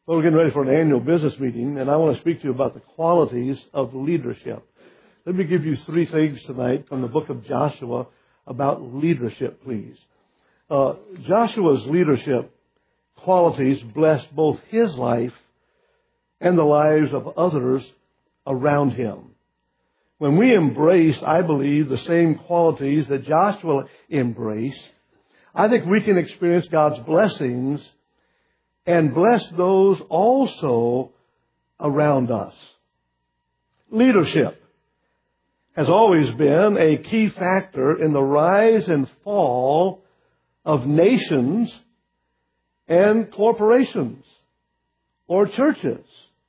Well, we're getting ready for an annual business meeting, and I want to speak to you about the qualities of leadership. Let me give you 3 things tonight from the book of Joshua about leadership, please. Joshua's leadership qualities blessed both his life and the lives of others around him. When we embrace, I believe, the same qualities that Joshua embraced, I think we can experience God's blessings and bless those also around us. Leadership has always been a key factor in the rise and fall of nations and corporations or churches.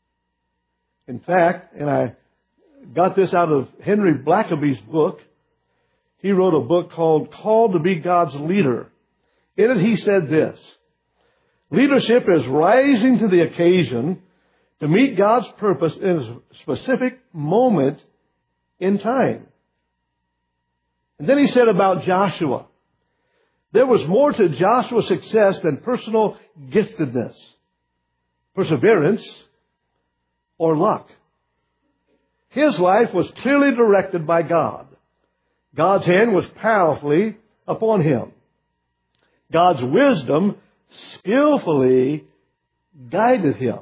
In fact, and I got this out of Henry Blackaby's book, he wrote a book called Called to be God's Leader. In it he said this: leadership is rising to the occasion to meet God's purpose in a specific moment in time. And then he said about Joshua, there was more to Joshua's success than personal giftedness, perseverance, or luck. His life was clearly directed by God. God's hand was powerfully upon him. God's wisdom skillfully guided him.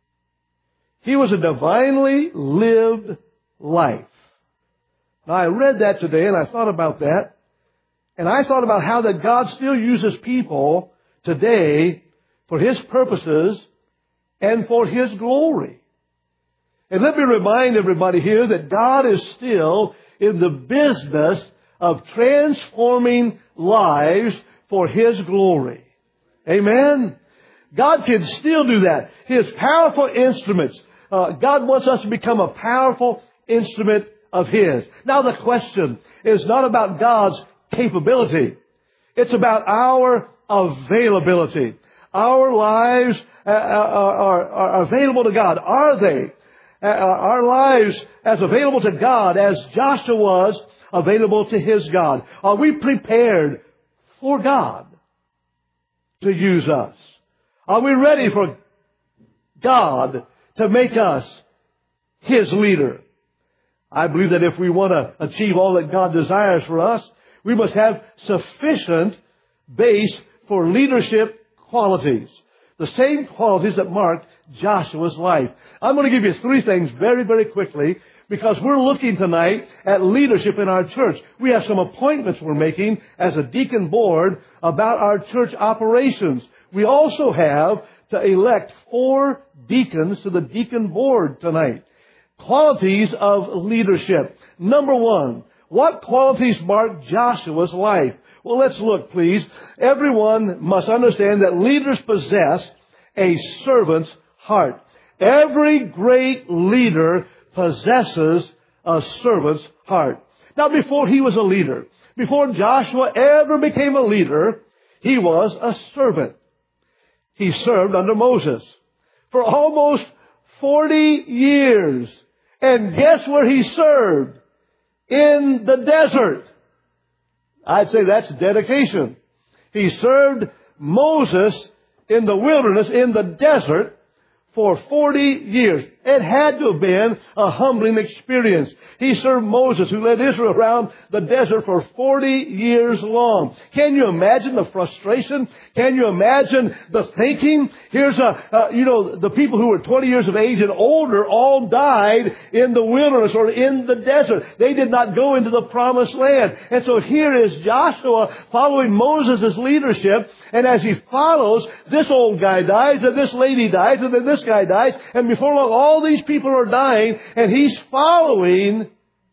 He was a divinely lived life. Now, I read that today and I thought about that. And I thought about how that God still uses people today for His purposes and for His glory. And let me remind everybody here that God is still in the business of transforming lives for His glory. Amen? God can still do that. His powerful instruments. God wants us to become a powerful instrument of His. Now the question is not about God's capability. It's about our availability. Our lives are available to God. Are they? Our lives as available to God as Joshua was available to his God. Are we prepared for God to use us? Are we ready for God to make us His leader? I believe that if we want to achieve all that God desires for us, we must have sufficient base for leadership qualities. The same qualities that marked Joshua's life. I'm going to give you 3 things very, very quickly because we're looking tonight at leadership in our church. We have some appointments we're making as a deacon board about our church operations. We also have to elect 4 deacons to the deacon board tonight. Qualities of leadership. Number 1, what qualities mark Joshua's life? Well, let's look, please. Everyone must understand that leaders possess a servant's heart. Every great leader possesses a servant's heart. Now, before he was a leader, before Joshua ever became a leader, he was a servant. He served under Moses for almost 40 years. And guess where he served? In the desert. I'd say that's dedication. He served Moses in the wilderness, in the desert, for 40 years. It had to have been a humbling experience. He served Moses, who led Israel around the desert for 40 years long. Can you imagine the frustration? Can you imagine the thinking? Here's the people who were 20 years of age and older all died in the wilderness or in the desert. They did not go into the promised land. And so here is Joshua following Moses' leadership. And as he follows, this old guy dies, and this lady dies, and then this guy dies. And before long, all these people are dying, and he's following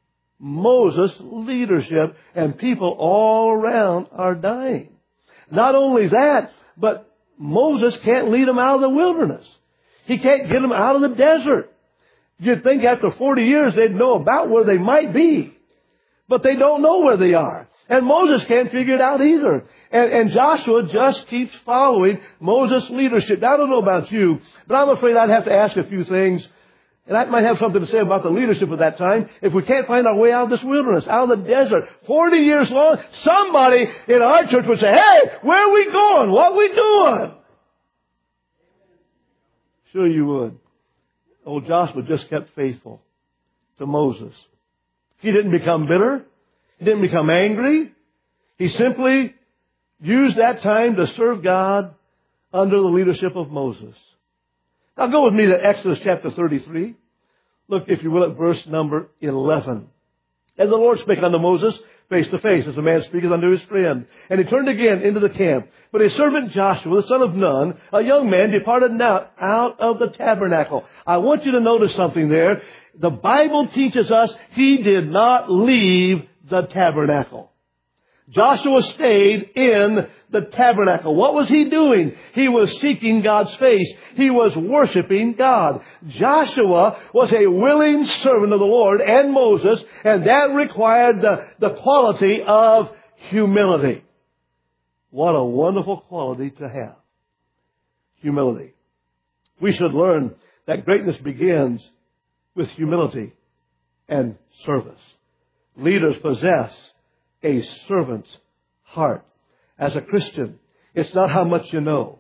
Moses' leadership, and people all around are dying. Not only that, but Moses can't lead them out of the wilderness. He can't get them out of the desert. You'd think after 40 years they'd know about where they might be, but they don't know where they are. And Moses can't figure it out either. And Joshua just keeps following Moses' leadership. Now, I don't know about you, but I'm afraid I'd have to ask a few things. And I might have something to say about the leadership at that time. If we can't find our way out of this wilderness, out of the desert, 40 years long, somebody in our church would say, hey, where are we going? What are we doing? Sure you would. Old Joshua just kept faithful to Moses. He didn't become bitter. He didn't become angry. He simply used that time to serve God under the leadership of Moses. Now go with me to Exodus chapter 33. Look, if you will, at verse number 11. And the Lord spake unto Moses face to face, as a man speaketh unto his friend. And he turned again into the camp. But his servant Joshua, the son of Nun, a young man, departed not out of the tabernacle. I want you to notice something there. The Bible teaches us he did not leave the tabernacle. Joshua stayed in the tabernacle. What was he doing? He was seeking God's face. He was worshiping God. Joshua was a willing servant of the Lord and Moses, and that required the quality of humility. What a wonderful quality to have. Humility. We should learn that greatness begins with humility and service. Leaders possess a servant's heart. As a Christian, it's not how much you know.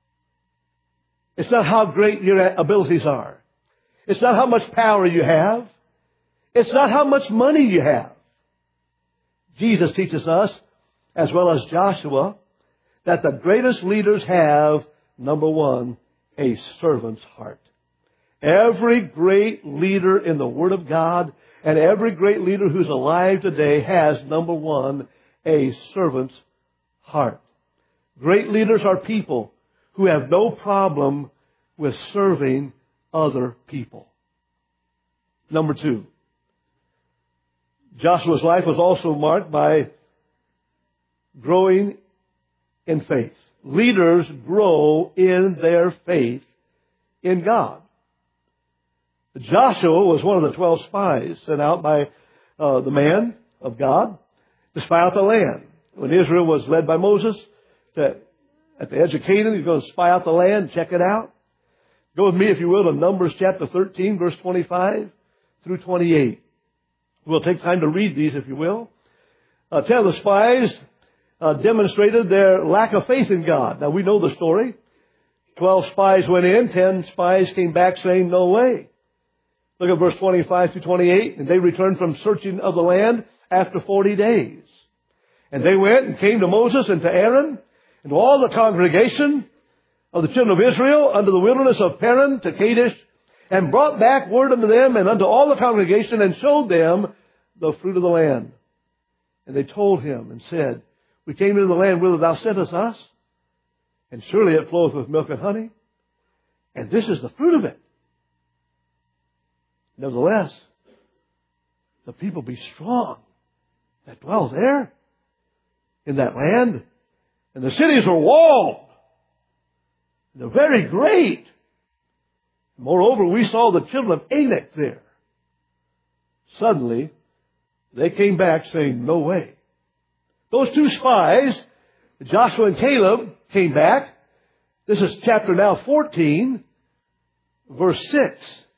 It's not how great your abilities are. It's not how much power you have. It's not how much money you have. Jesus teaches us, as well as Joshua, that the greatest leaders have, number one, a servant's heart. Every great leader in the Word of God and every great leader who's alive today has, number one, a servant's heart. Great leaders are people who have no problem with serving other people. Number two, Joshua's life was also marked by growing in faith. Leaders grow in their faith in God. Joshua was one of the 12 spies sent out by the man of God to spy out the land. When Israel was led by Moses at the edge of Canaan, he's going to spy out the land, check it out. Go with me, if you will, to Numbers chapter 13, verse 25 through 28. We'll take time to read these, if you will. 10 of the spies demonstrated their lack of faith in God. Now, we know the story. 12 spies went in. 10 spies came back saying, no way. Look at verse 25 through 28. And they returned from searching of the land after 40 days. And they went and came to Moses and to Aaron and to all the congregation of the children of Israel unto the wilderness of Paran to Kadesh, and brought back word unto them and unto all the congregation, and showed them the fruit of the land. And they told him and said, we came into the land whither thou sentest us, and surely it floweth with milk and honey, and this is the fruit of it. Nevertheless, the people be strong that dwell there in that land, and the cities are walled. They're very great. Moreover, we saw the children of Anak there. Suddenly, they came back saying, no way. Those two spies, Joshua and Caleb, came back. This is chapter now 14, verse 6.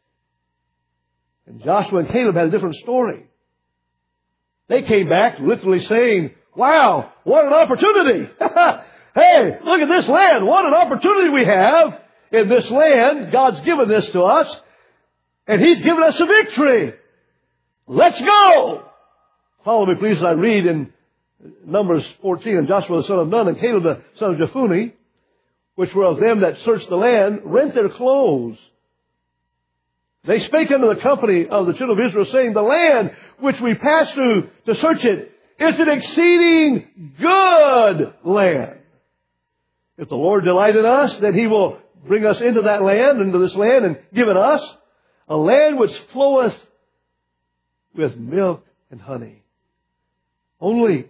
And Joshua and Caleb had a different story. They came back literally saying, wow, what an opportunity. Hey, look at this land. What an opportunity we have in this land. God's given this to us, and He's given us a victory. Let's go. Follow me, please, as I read in Numbers 14. And Joshua the son of Nun and Caleb the son of Jephunneh, which were of them that searched the land, rent their clothes. They spake unto the company of the children of Israel, saying, the land which we passed through to search it is an exceeding good land. If the Lord delight in us, then He will bring us into that land, into this land, and give it us a land which floweth with milk and honey. Only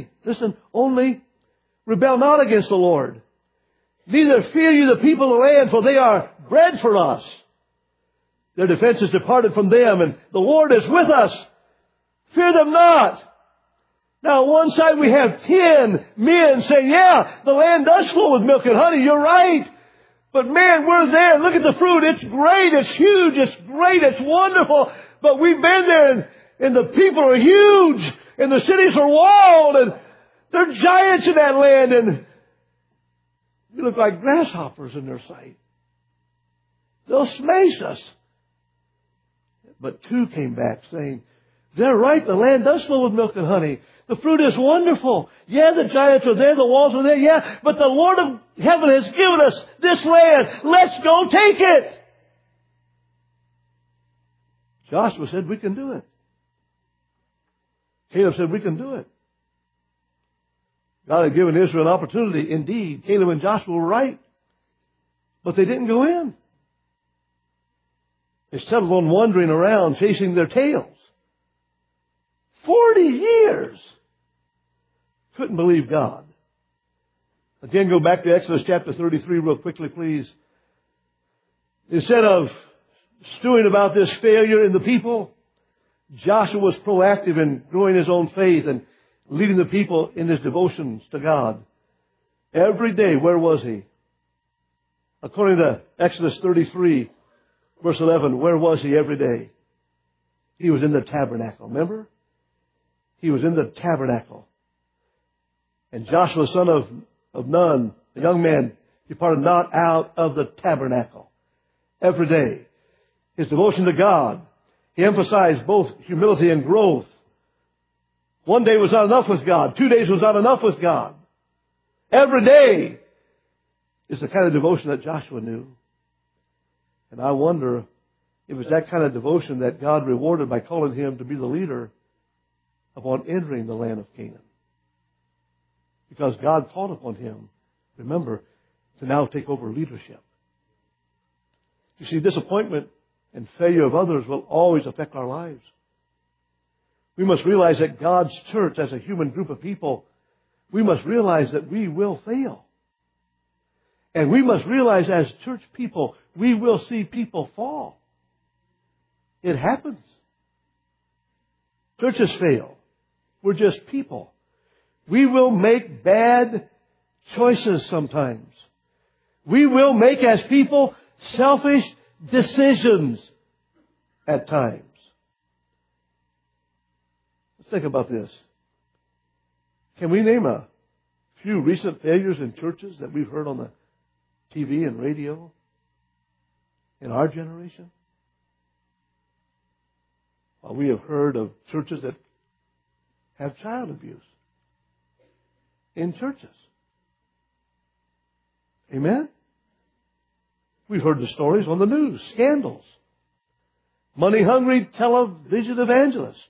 rebel not against the Lord. Neither fear you the people of the land, for they are bread for us. Their defense is departed from them, and the Lord is with us. Fear them not. Now, on one side we have 10 men saying, yeah, the land does flow with milk and honey. You're right. But man, we're there. Look at the fruit. It's great. It's huge. It's great. It's wonderful. But we've been there, and the people are huge, and the cities are walled, and they're giants in that land, and we look like grasshoppers in their sight. They'll smash us. But 2 came back saying, they're right, the land does flow with milk and honey. The fruit is wonderful. Yeah, the giants are there, the walls are there, yeah, but the Lord of heaven has given us this land. Let's go take it. Joshua said, we can do it. Caleb said, we can do it. God had given Israel an opportunity. Indeed, Caleb and Joshua were right. But they didn't go in. They settled on wandering around, chasing their tails. 40 years. Couldn't believe God. Again, go back to Exodus chapter 33 real quickly, please. Instead of stewing about this failure in the people, Joshua was proactive in growing his own faith and leading the people in his devotions to God. Every day, where was he? According to Exodus 33, verse 11, where was he every day? He was in the tabernacle, remember? He was in the tabernacle. And Joshua, son of Nun, a young man, departed not out of the tabernacle. Every day. His devotion to God. He emphasized both humility and growth. One day was not enough with God. 2 days was not enough with God. Every day is the kind of devotion that Joshua knew. And I wonder if it's that kind of devotion that God rewarded by calling him to be the leader upon entering the land of Canaan. Because God called upon him, remember, to now take over leadership. You see, disappointment and failure of others will always affect our lives. We must realize that God's church, as a human group of people, we must realize that we will fail. And we must realize as church people, we will see people fall. It happens. Churches fail. We're just people. We will make bad choices sometimes. We will make, as people, selfish decisions at times. Let's think about this. Can we name a few recent failures in churches that we've heard on the TV and radio in our generation? Well, we have heard of churches that have child abuse in churches. Amen? We've heard the stories on the news, scandals. Money-hungry television evangelists.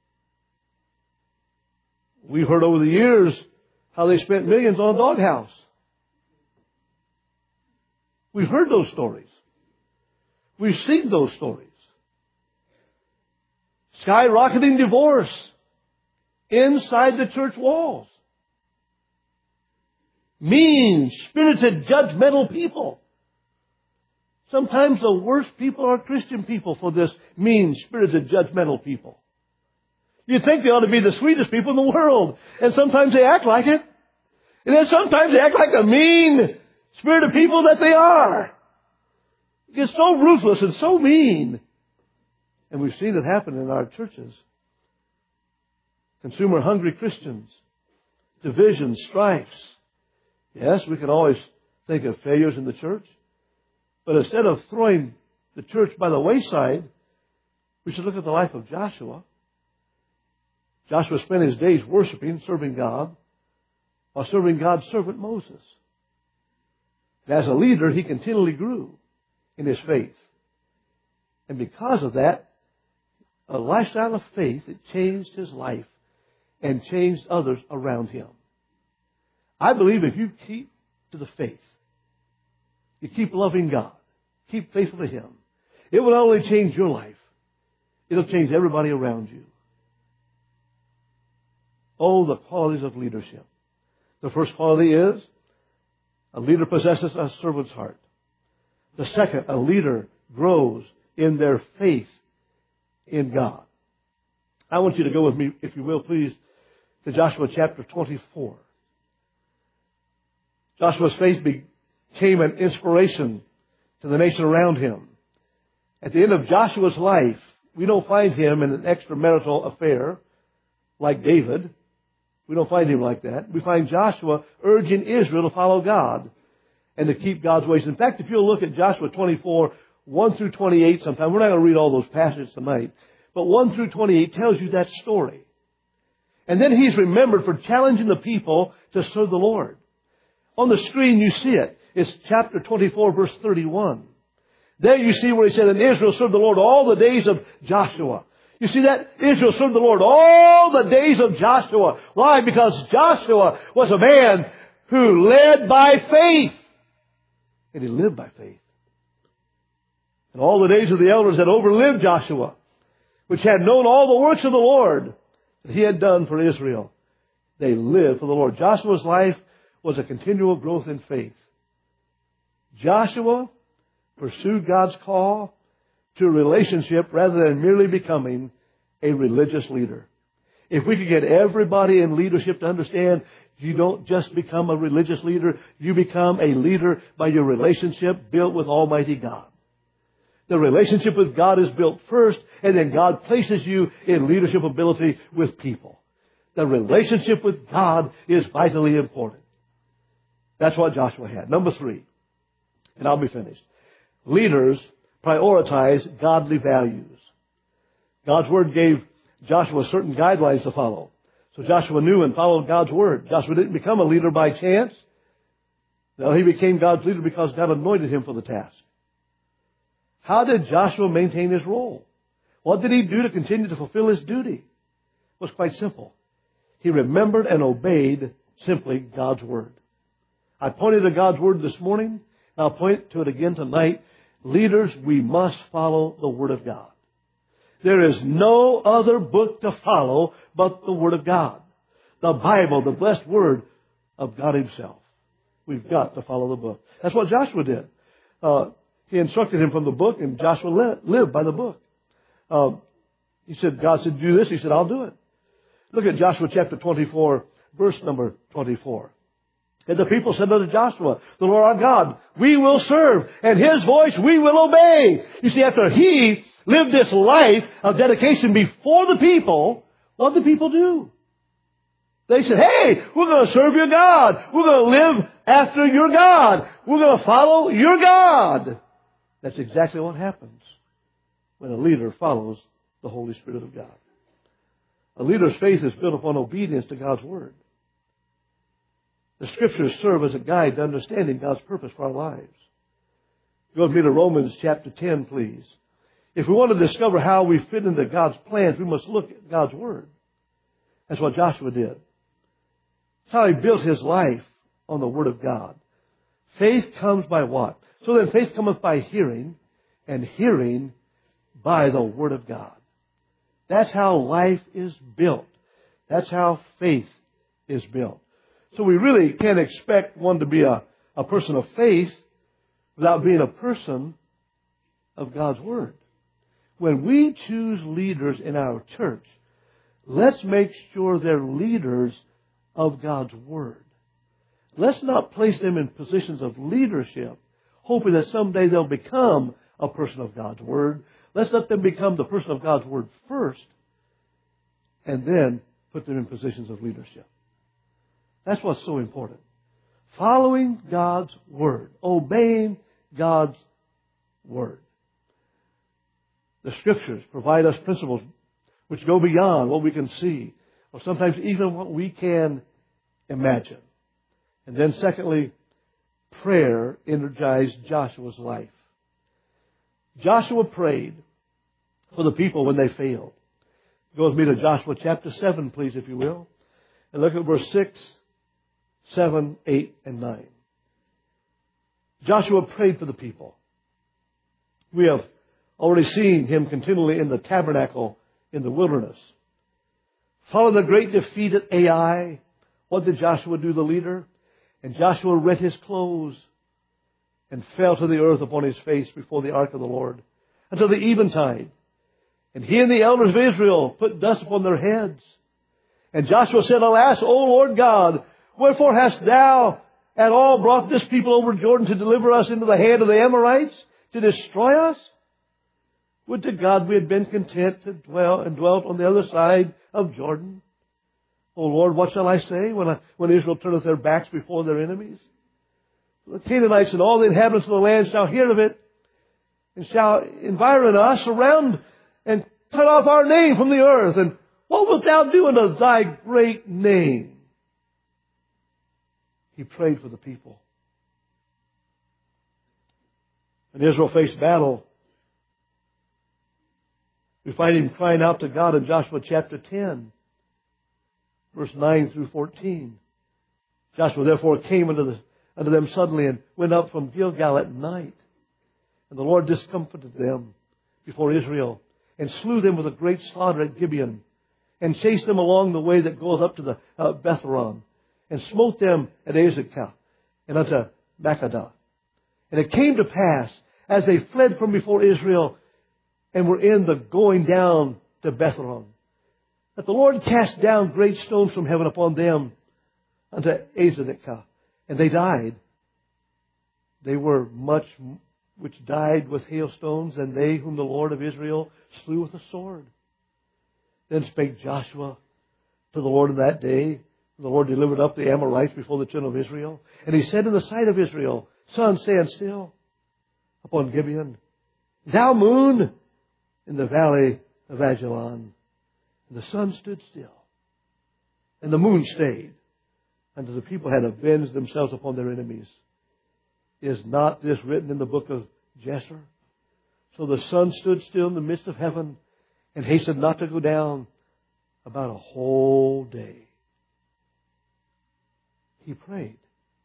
We've heard over the years how they spent millions on a doghouse. We've heard those stories. We've seen those stories. Skyrocketing divorce inside the church walls. Mean, spirited, judgmental people. Sometimes the worst people are Christian people for this mean, spirited, judgmental people. You think they ought to be the sweetest people in the world. And sometimes they act like it. And then sometimes they act like the mean, spirited people that they are. They get so ruthless and so mean. And we've seen it happen in our churches. Consumer-hungry Christians. Divisions, strifes. Yes, we can always think of failures in the church. But instead of throwing the church by the wayside, we should look at the life of Joshua. Joshua spent his days worshiping, serving God, while serving God's servant Moses. And as a leader, he continually grew in his faith. And because of that, a lifestyle of faith, it changed his life and changed others around him. I believe if you keep to the faith, you keep loving God, keep faithful to Him, it will not only change your life, it'll change everybody around you. Oh, the qualities of leadership. The first quality is a leader possesses a servant's heart. The second, a leader grows in their faith in God. I want you to go with me, if you will, please, to Joshua chapter 24. Joshua's faith became an inspiration to the nation around him. At the end of Joshua's life, we don't find him in an extramarital affair like David. We don't find him like that. We find Joshua urging Israel to follow God and to keep God's ways. In fact, if you'll look at Joshua 24, 1 through 28 sometime. We're not going to read all those passages tonight. But 1 through 28 tells you that story. And then he's remembered for challenging the people to serve the Lord. On the screen you see it. It's chapter 24, verse 31. There you see where he said, and Israel served the Lord all the days of Joshua. You see that? Israel served the Lord all the days of Joshua. Why? Because Joshua was a man who led by faith. And he lived by faith. And all the days of the elders that overlived Joshua, which had known all the works of the Lord that he had done for Israel, they lived for the Lord. Joshua's life was a continual growth in faith. Joshua pursued God's call to a relationship rather than merely becoming a religious leader. If we could get everybody in leadership to understand, you don't just become a religious leader, you become a leader by your relationship built with Almighty God. The relationship with God is built first, and then God places you in leadership ability with people. The relationship with God is vitally important. That's what Joshua had. Number 3, and I'll be finished. Leaders prioritize godly values. God's Word gave Joshua certain guidelines to follow. So Joshua knew and followed God's Word. Joshua didn't become a leader by chance. No, he became God's leader because God anointed him for the task. How did Joshua maintain his role? What did he do to continue to fulfill his duty? It was quite simple. He remembered and obeyed simply God's Word. I pointed to God's Word this morning. I'll point to it again tonight. Leaders, we must follow the Word of God. There is no other book to follow but the Word of God. The Bible, the blessed Word of God Himself. We've got to follow the book. That's what Joshua did. He instructed him from the book, and Joshua lived by the book. He said, God said, do this. He said, I'll do it. Look at Joshua chapter 24, verse number 24. And the people said unto Joshua, the Lord our God, we will serve, and His voice we will obey. You see, after he lived this life of dedication before the people, what did the people do? They said, hey, we're going to serve your God. We're going to live after your God. We're going to follow your God. That's exactly what happens when a leader follows the Holy Spirit of God. A leader's faith is built upon obedience to God's Word. The Scriptures serve as a guide to understanding God's purpose for our lives. Go with me to Romans chapter 10, please. If we want to discover how we fit into God's plans, we must look at God's Word. That's what Joshua did. That's how he built his life on the Word of God. Faith comes by what? So then faith cometh by hearing, and hearing by the Word of God. That's how life is built. That's how faith is built. So we really can't expect one to be a person of faith without being a person of God's Word. When we choose leaders in our church, let's make sure they're leaders of God's Word. Let's not place them in positions of leadership, hoping that someday they'll become a person of God's Word. Let's let them become the person of God's Word first, and then put them in positions of leadership. That's what's so important. Following God's Word. Obeying God's Word. The Scriptures provide us principles which go beyond what we can see, or sometimes even what we can imagine. And then secondly, prayer energized Joshua's life. Joshua prayed for the people when they failed. Go with me to Joshua chapter 7, please, if you will. And look at verse 6, 7, 8, and 9. Joshua prayed for the people. We have already seen him continually in the tabernacle in the wilderness. Following the great defeat at Ai, what did Joshua do, the leader? And Joshua rent his clothes and fell to the earth upon his face before the ark of the Lord until the eventide. And he and the elders of Israel put dust upon their heads. And Joshua said, Alas, O Lord God, wherefore hast thou at all brought this people over Jordan to deliver us into the hand of the Amorites, to destroy us? Would to God we had been content to dwelt on the other side of Jordan. O Lord, what shall I say when Israel turneth their backs before their enemies? The Canaanites and all the inhabitants of the land shall hear of it, and shall environ us around and cut off our name from the earth. And what wilt thou do unto thy great name? He prayed for the people. When Israel faced battle, we find him crying out to God in Joshua chapter 10, verse 9 through 14. Joshua therefore came unto them suddenly and went up from Gilgal at night. And the Lord discomfited them before Israel and slew them with a great slaughter at Gibeon and chased them along the way that goeth up to the Bethhoron and smote them at Azekah and unto Makkedah. And it came to pass as they fled from before Israel and were in the going down to Bethhoron, that the Lord cast down great stones from heaven upon them unto Azekah, and they died. They were much which died with hailstones, and they whom the Lord of Israel slew with a sword. Then spake Joshua to the Lord in that day. The Lord delivered up the Amorites before the children of Israel. And he said in the sight of Israel, Sun, stand still upon Gibeon. Thou moon in the valley of Ajalon. And the sun stood still. And the moon stayed until the people had avenged themselves upon their enemies. Is not this written in the book of Jasher? So the sun stood still in the midst of heaven and hastened not to go down about a whole day. He prayed.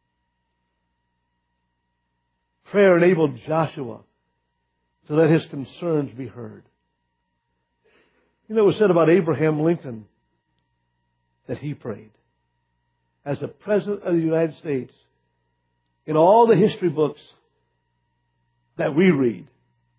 Prayer enabled Joshua to let his concerns be heard. You know, it was said about Abraham Lincoln that he prayed. As the President of the United States, in all the history books that we read,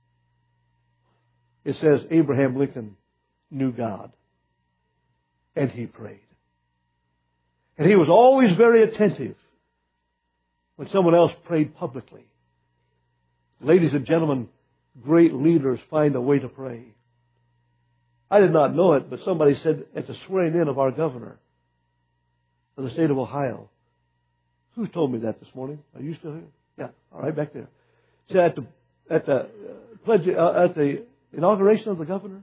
it says Abraham Lincoln knew God and he prayed. And he was always very attentive when someone else prayed publicly. Ladies and gentlemen, great leaders find a way to pray. I did not know it, but somebody said at the swearing in of our governor of the state of Ohio. Who told me that this morning? Are you still here? Yeah, all right, back there. So at the inauguration of the governor,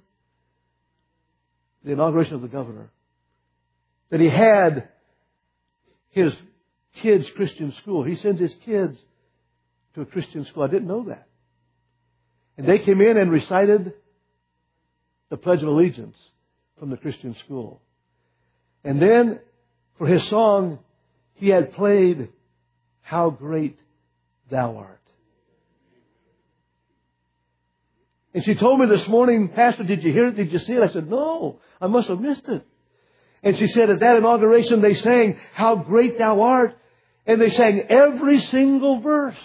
that he had his kids' Christian school. He sends his kids to a Christian school. I didn't know that. And they came in and recited the Pledge of Allegiance from the Christian school. And then, for his song, he had played How Great Thou Art. And she told me this morning, Pastor, did you hear it? Did you see it? I said, no, I must have missed it. And she said at that inauguration they sang How Great Thou Art. And they sang every single verse.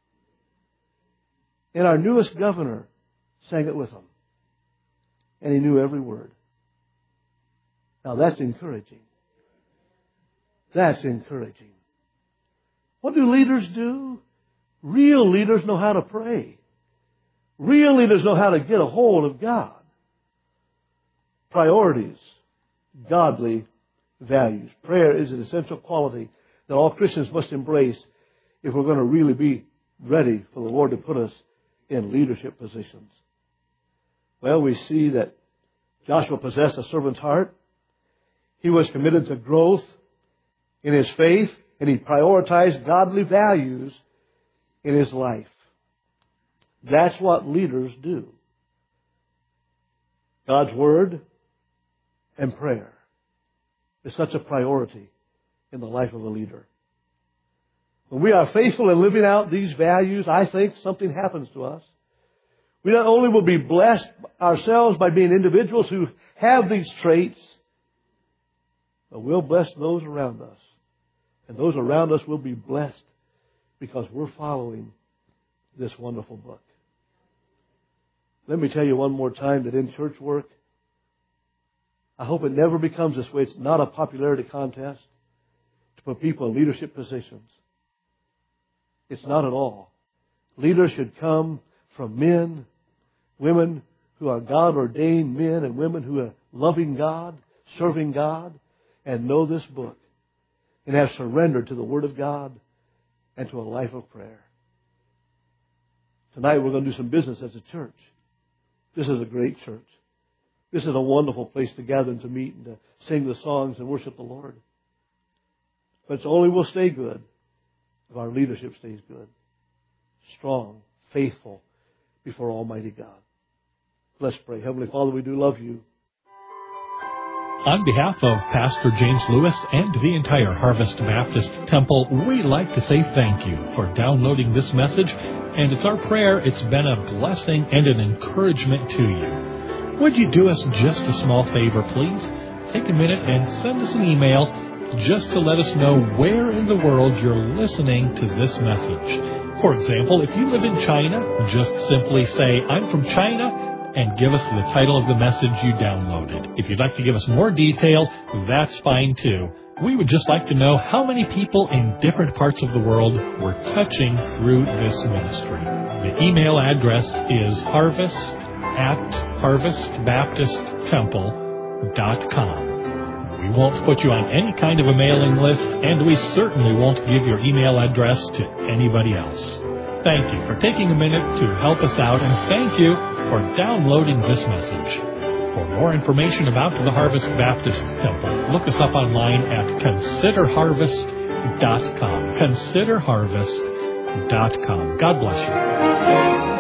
And our newest governor sang it with them. And he knew every word. Now that's encouraging. That's encouraging. What do leaders do? Real leaders know how to pray. Real leaders know how to get a hold of God. Priorities. Godly values. Prayer is an essential quality that all Christians must embrace if we're going to really be ready for the Lord to put us in leadership positions. Well, we see that Joshua possessed a servant's heart. He was committed to growth in his faith, and he prioritized godly values in his life. That's what leaders do. God's Word and prayer is such a priority in the life of a leader. When we are faithful in living out these values, I think something happens to us. We not only will be blessed ourselves by being individuals who have these traits, but we'll bless those around us. And those around us will be blessed because we're following this wonderful book. Let me tell you one more time that in church work, I hope it never becomes this way. It's not a popularity contest to put people in leadership positions. It's not at all. Leaders should come from men, women who are God-ordained men and women who are loving God, serving God, and know this book and have surrendered to the Word of God and to a life of prayer. Tonight we're going to do some business as a church. This is a great church. This is a wonderful place to gather and to meet and to sing the songs and worship the Lord. But it's only will stay good if our leadership stays good, strong, faithful before Almighty God. Let's pray. Heavenly Father, we do love you. On behalf of Pastor James Lewis and the entire Harvest Baptist Temple, we'd like to say thank you for downloading this message, and it's our prayer it's been a blessing and an encouragement to you. Would you do us just a small favor, please? Take a minute and send us an email just to let us know where in the world you're listening to this message. For example, if you live in China, just simply say, "I'm from China," and give us the title of the message you downloaded. If you'd like to give us more detail, that's fine too. We would just like to know how many people in different parts of the world we're touching through this ministry. The email address is harvest@harvestbaptisttemple.com. We won't put you on any kind of a mailing list, and we certainly won't give your email address to anybody else. Thank you for taking a minute to help us out, and thank you for downloading this message. For more information about the Harvest Baptist Temple, look us up online at considerharvest.com. Considerharvest.com. God bless you.